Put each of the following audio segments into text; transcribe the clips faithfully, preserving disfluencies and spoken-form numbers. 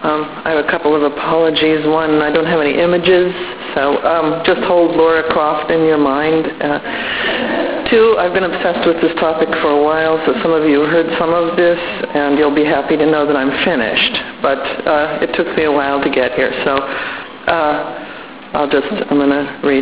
Um, I have a couple of apologies. One, I don't have any images, so um, just hold Laura Croft in your mind. Uh, two, I've been obsessed with this topic for a while, so some of you heard some of this, and you'll be happy to know that I'm finished. But uh, it took me a while to get here, so uh, I'll just, I'm going to read.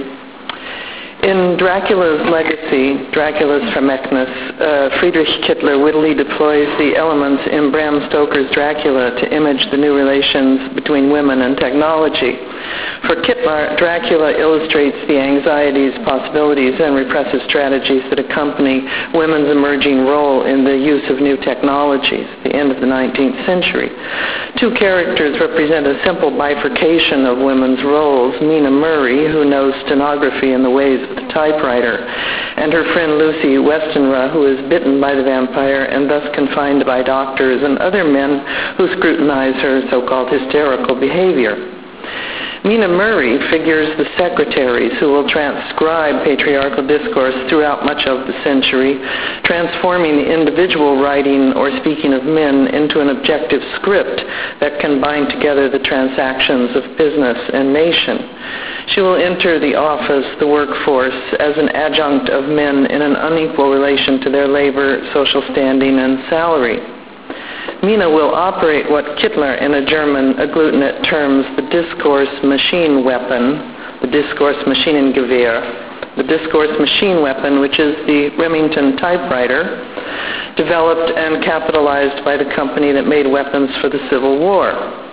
In Dracula's Legacy, Dracula's Vermächtnis, uh, Friedrich Kittler wittily deploys the elements in Bram Stoker's Dracula to image the new relations between women and technology. For Kittler, Dracula illustrates the anxieties, possibilities, and repressive strategies that accompany women's emerging role in the use of new technologies at the end of the nineteenth century. Two characters represent a simple bifurcation of women's roles: Mina Murray, who knows stenography and the ways of the typewriter, and her friend Lucy Westenra, who is bitten by the vampire and thus confined by doctors and other men who scrutinize her so-called hysterical behavior. Mina Murray figures the secretaries who will transcribe patriarchal discourse throughout much of the century, transforming the individual writing or speaking of men into an objective script that can bind together the transactions of business and nation. She will enter the office, the workforce, as an adjunct of men in an unequal relation to their labor, social standing, and salary. Mina will operate what Kittler in a German agglutinate terms the discourse machine weapon, the discourse Maschinengewehr, the discourse machine weapon, which is the Remington typewriter, developed and capitalized by the company that made weapons for the Civil War.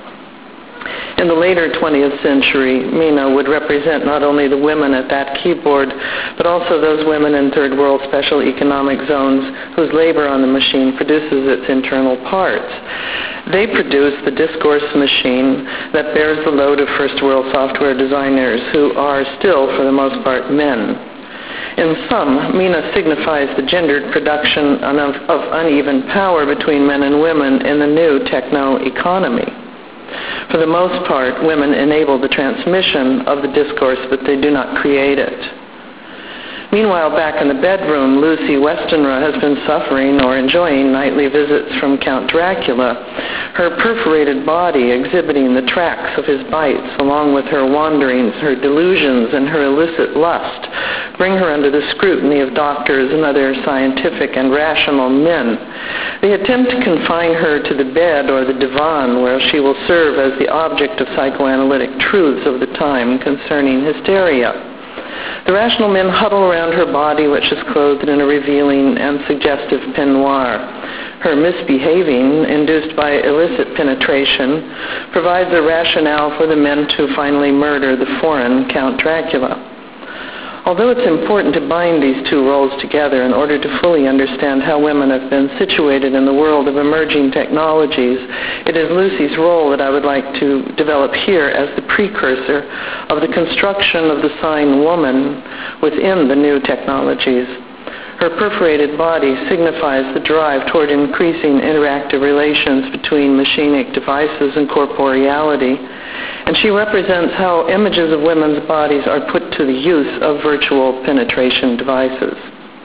In the later twentieth century, Mina would represent not only the women at that keyboard, but also those women in third world special economic zones whose labor on the machine produces its internal parts. They produce the discourse machine that bears the load of first world software designers who are still, for the most part, men. In sum, Mina signifies the gendered production of, of uneven power between men and women in the new techno-economy. For the most part, women enable the transmission of the discourse, but they do not create it. Meanwhile, back in the bedroom, Lucy Westenra has been suffering or enjoying nightly visits from Count Dracula, her perforated body exhibiting the tracks of his bites, along with her wanderings, her delusions, and her illicit lust, bring her under the scrutiny of doctors and other scientific and rational men. They attempt to confine her to the bed or the divan, where she will serve as the object of psychoanalytic truths of the time concerning hysteria. The rational men huddle around her body, which is clothed in a revealing and suggestive peignoir. Her misbehaving, induced by illicit penetration, provides a rationale for the men to finally murder the foreign Count Dracula. Although it's important to bind these two roles together in order to fully understand how women have been situated in the world of emerging technologies, it is Lucy's role that I would like to develop here as the precursor of the construction of the sign woman within the new technologies. Her perforated body signifies the drive toward increasing interactive relations between machinic devices and corporeality, and she represents how images of women's bodies are put to the use of virtual penetration devices.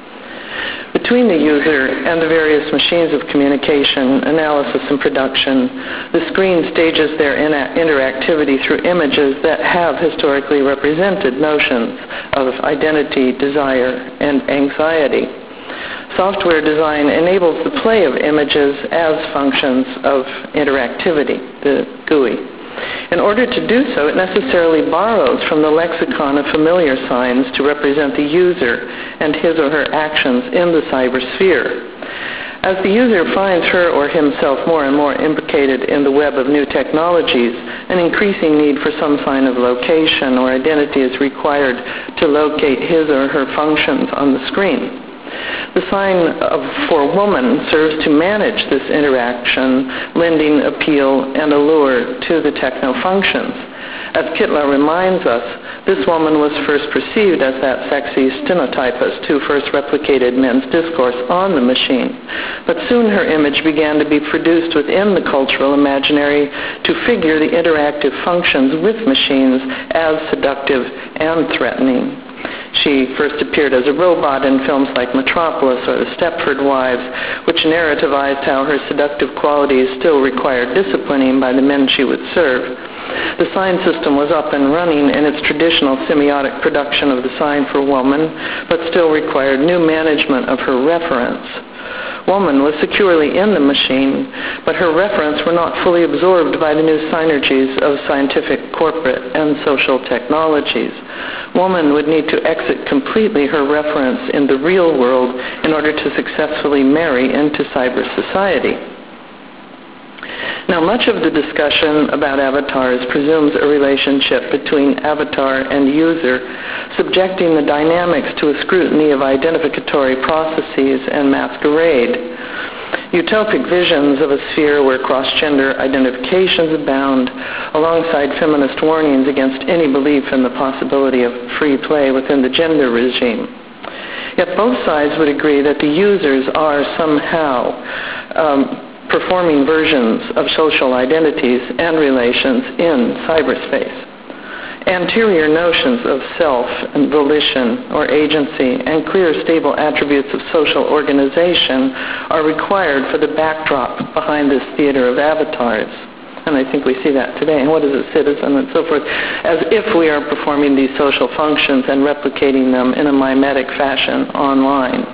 Between the user and the various machines of communication, analysis, and production, the screen stages their interactivity through images that have historically represented notions of identity, desire, and anxiety. Software design enables the play of images as functions of interactivity, the G U I. In order to do so, it necessarily borrows from the lexicon of familiar signs to represent the user and his or her actions in the cybersphere. As the user finds her or himself more and more implicated in the web of new technologies, an increasing need for some sign of location or identity is required to locate his or her functions on the screen. The sign of, for woman serves to manage this interaction, lending appeal and allure to the techno-functions. As Kittler reminds us, this woman was first perceived as that sexy stenotypist who first replicated men's discourse on the machine. But soon her image began to be produced within the cultural imaginary to figure the interactive functions with machines as seductive and threatening. She first appeared as a robot in films like Metropolis or The Stepford Wives, which narrativized how her seductive qualities still required disciplining by the men she would serve. The sign system was up and running in its traditional semiotic production of the sign for woman, but still required new management of her reference. Woman was securely in the machine, but her reference were not fully absorbed by the new synergies of scientific, corporate, and social technologies. Woman would need to exit completely her reference in the real world in order to successfully marry into cyber society. Now, much of the discussion about avatars presumes a relationship between avatar and user, subjecting the dynamics to a scrutiny of identificatory processes and masquerade. Utopic visions of a sphere where cross-gender identifications abound, alongside feminist warnings against any belief in the possibility of free play within the gender regime. Yet both sides would agree that the users are somehow um, performing versions of social identities and relations in cyberspace. Anterior notions of self and volition or agency and clear, stable attributes of social organization are required for the backdrop behind this theater of avatars. And I think we see that today. And what is a citizen and so forth? As if we are performing these social functions and replicating them in a mimetic fashion online.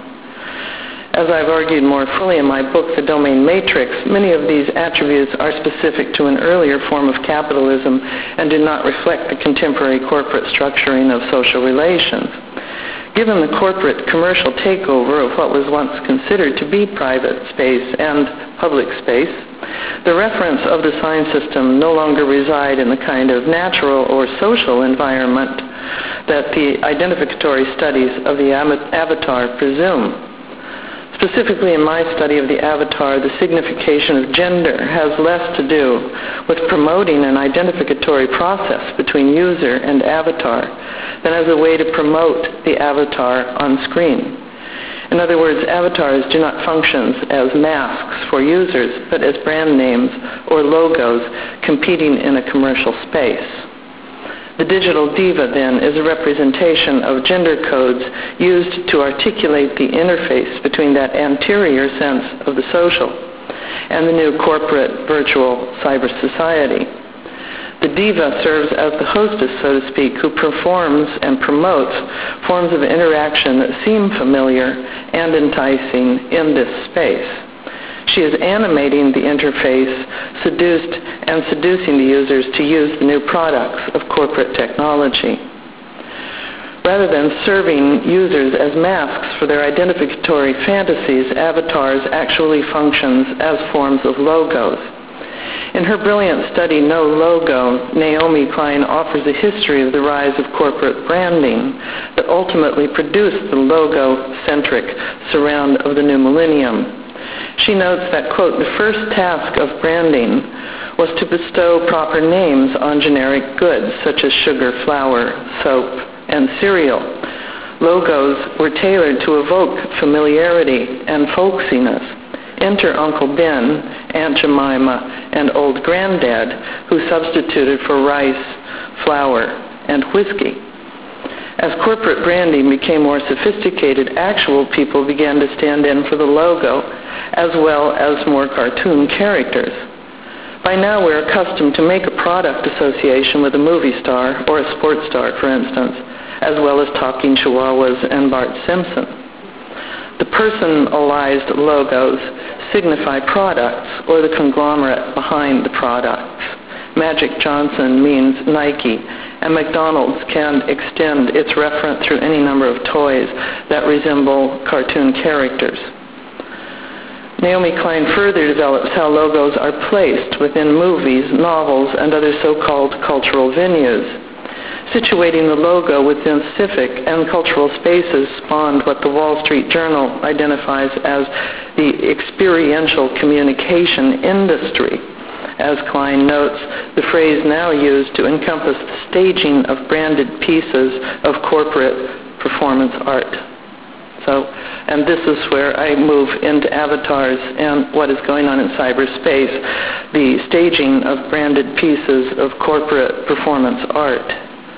As I've argued more fully in my book, The Domain Matrix, many of these attributes are specific to an earlier form of capitalism and do not reflect the contemporary corporate structuring of social relations. Given the corporate commercial takeover of what was once considered to be private space and public space, the reference of the sign system no longer reside in the kind of natural or social environment that the identificatory studies of the avatar presume. Specifically in my study of the avatar, the signification of gender has less to do with promoting an identificatory process between user and avatar than as a way to promote the avatar on screen. In other words, avatars do not function as masks for users, but as brand names or logos competing in a commercial space. The digital diva, then, is a representation of gender codes used to articulate the interface between that anterior sense of the social and the new corporate virtual cyber society. The diva serves as the hostess, so to speak, who performs and promotes forms of interaction that seem familiar and enticing in this space. She is animating the interface, seduced and seducing the users to use the new products of corporate technology. Rather than serving users as masks for their identificatory fantasies, avatars actually functions as forms of logos. In her brilliant study, No Logo, Naomi Klein offers a history of the rise of corporate branding that ultimately produced the logo-centric surround of the new millennium. She notes that, quote, the first task of branding was to bestow proper names on generic goods such as sugar, flour, soap, and cereal. Logos were tailored to evoke familiarity and folksiness. Enter Uncle Ben, Aunt Jemima, and Old Granddad, who substituted for rice, flour, and whiskey. As corporate branding became more sophisticated, actual people began to stand in for the logo, as well as more cartoon characters. By now, we're accustomed to make a product association with a movie star or a sports star, for instance, as well as talking chihuahuas and Bart Simpson. The personalized logos signify products or the conglomerate behind the products. Magic Johnson means Nike, and McDonald's can extend its reference through any number of toys that resemble cartoon characters. Naomi Klein further develops how logos are placed within movies, novels, and other so-called cultural venues. Situating the logo within civic and cultural spaces spawned what the Wall Street Journal identifies as the experiential communication industry. As Klein notes, the phrase now used to encompass the staging of branded pieces of corporate performance art. So, and this is where I move into avatars and what is going on in cyberspace, the staging of branded pieces of corporate performance art.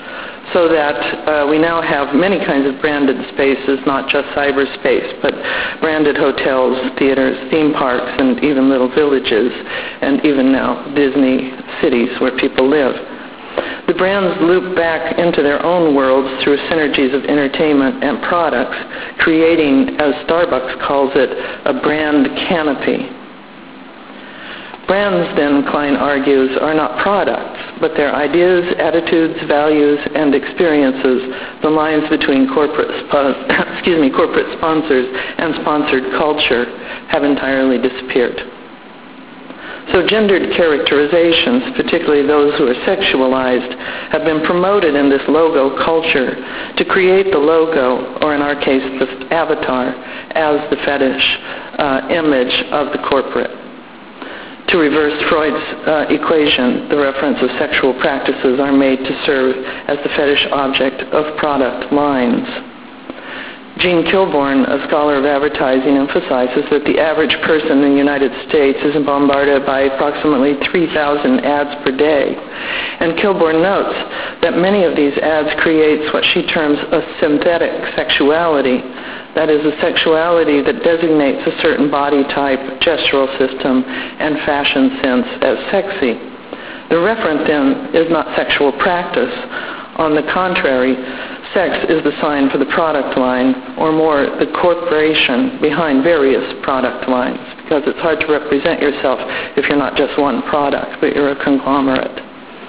so that uh, we now have many kinds of branded spaces, not just cyberspace, but branded hotels, theaters, theme parks, and even little villages, and even now Disney cities where people live. The brands loop back into their own worlds through synergies of entertainment and products, creating, as Starbucks calls it, a brand canopy. Brands, then, Klein argues, are not products, but they're ideas, attitudes, values, and experiences. The lines between corporate, spo- excuse me, corporate sponsors and sponsored culture have entirely disappeared. So gendered characterizations, particularly those who are sexualized, have been promoted in this logo culture to create the logo, or in our case, the avatar, as the fetish uh, image of the corporate. To reverse Freud's uh, equation, the reference of sexual practices are made to serve as the fetish object of product lines. Gene Kilborn, a scholar of advertising, emphasizes that the average person in the United States is bombarded by approximately three thousand ads per day. And Kilborn notes that many of these ads creates what she terms a synthetic sexuality. That is, a sexuality that designates a certain body type, gestural system, and fashion sense as sexy. The referent, then, is not sexual practice. On the contrary, sex is the sign for the product line, or more, the corporation behind various product lines, because it's hard to represent yourself if you're not just one product, but you're a conglomerate.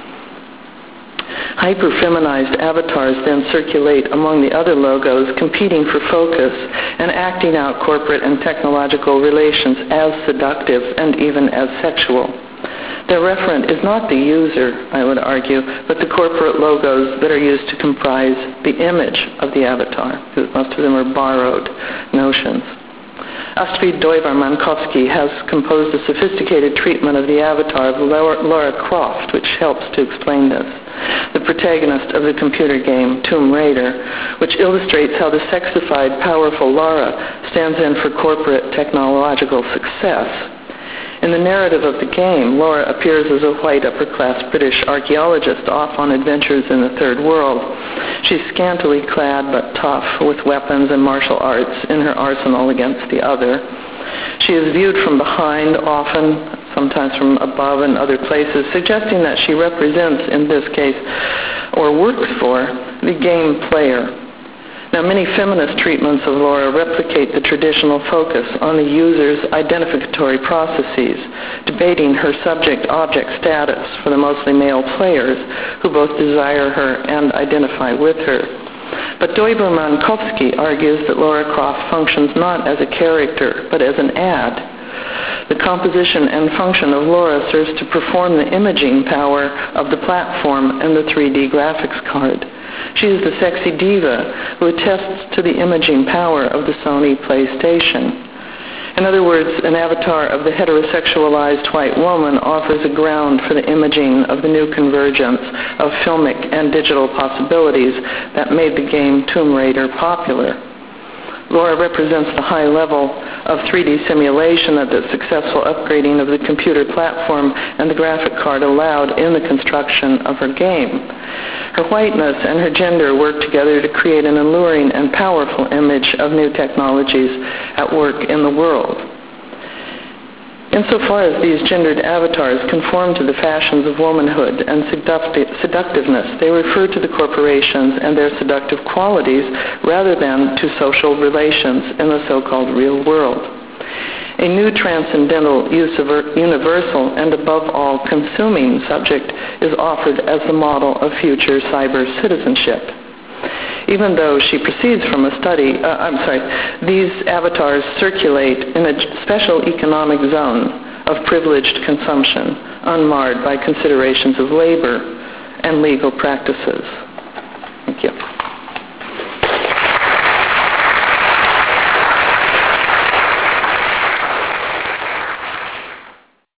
Hyper-feminized avatars then circulate among the other logos, competing for focus and acting out corporate and technological relations as seductive and even as sexual. Their referent is not the user, I would argue, but the corporate logos that are used to comprise the image of the avatar, because most of them are borrowed notions. Astrid Döver-Mankowski has composed a sophisticated treatment of the avatar of Lara Croft, which helps to explain this. The protagonist of the computer game Tomb Raider, which illustrates how the sexified, powerful Lara stands in for corporate technological success. In the narrative of the game, Laura appears as a white upper-class British archaeologist off on adventures in the Third World. She's scantily clad but tough, with weapons and martial arts in her arsenal against the other. She is viewed from behind often, sometimes from above and other places, suggesting that she represents, in this case, or works for, the game player. Now, many feminist treatments of Laura replicate the traditional focus on the user's identificatory processes, debating her subject-object status for the mostly male players who both desire her and identify with her. But Döver-Mankowski argues that Lara Croft functions not as a character, but as an ad. The composition and function of Laura serves to perform the imaging power of the platform and the three D graphics card. She is the sexy diva who attests to the imaging power of the Sony PlayStation. In other words, an avatar of the heterosexualized white woman offers a ground for the imaging of the new convergence of filmic and digital possibilities that made the game Tomb Raider popular. Laura represents the high level of three D simulation that the successful upgrading of the computer platform and the graphic card allowed in the construction of her game. Her whiteness and her gender work together to create an alluring and powerful image of new technologies at work in the world. Insofar as these gendered avatars conform to the fashions of womanhood and seductiveness, they refer to the corporations and their seductive qualities rather than to social relations in the so-called real world. A new transcendental, universal, and above all consuming subject is offered as the model of future cyber citizenship. Even though she proceeds from a study, uh, I'm sorry, these avatars circulate in a special economic zone of privileged consumption, unmarred by considerations of labor and legal practices. Thank you.